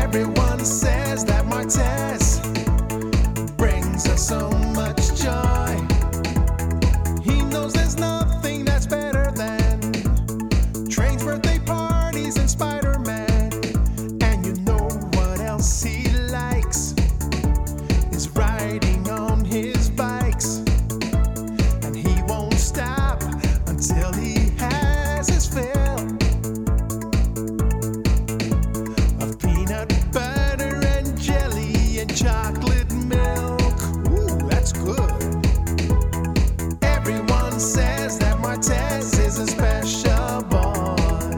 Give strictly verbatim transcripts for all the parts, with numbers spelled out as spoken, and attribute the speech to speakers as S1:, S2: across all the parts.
S1: Everyone says that Martez brings us so much joy. He knows there's nothing that's better than trains, birthday parties, and Spider-Man. And you know what else he likes is riding on his bikes. And he won't stop until he has his fill of peanut butter and jelly and chocolate milk. Ooh, that's good. Everyone says that Martez is a special boy.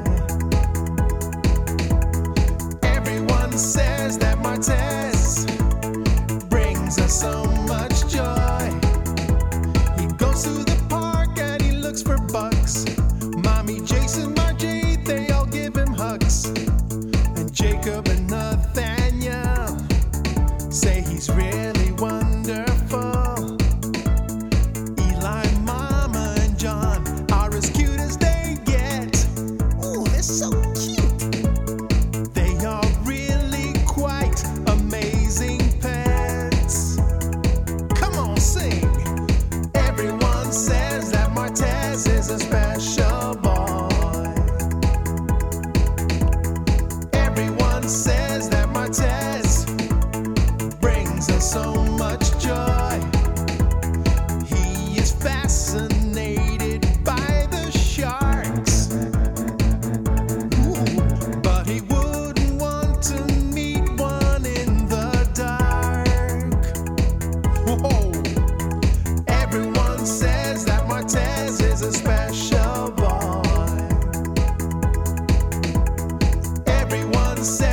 S1: Everyone says that Martez brings us so much joy. He goes to the park and he looks for bucks. Mommy, Jason, Margie, they all give him hugs. And Jacob and Nathaniel say he's really wonderful. Eli, Mama, and John are as cute as they get. Ooh, they're so cute. They are really quite amazing pets. Come on, sing. Everyone says that Martez is a special boy. Everyone says that Martez brings us so much joy. He is fascinated by the sharks. Ooh, but he wouldn't want to meet one in the dark. Whoa. Everyone says that Martez is a special boy. Everyone says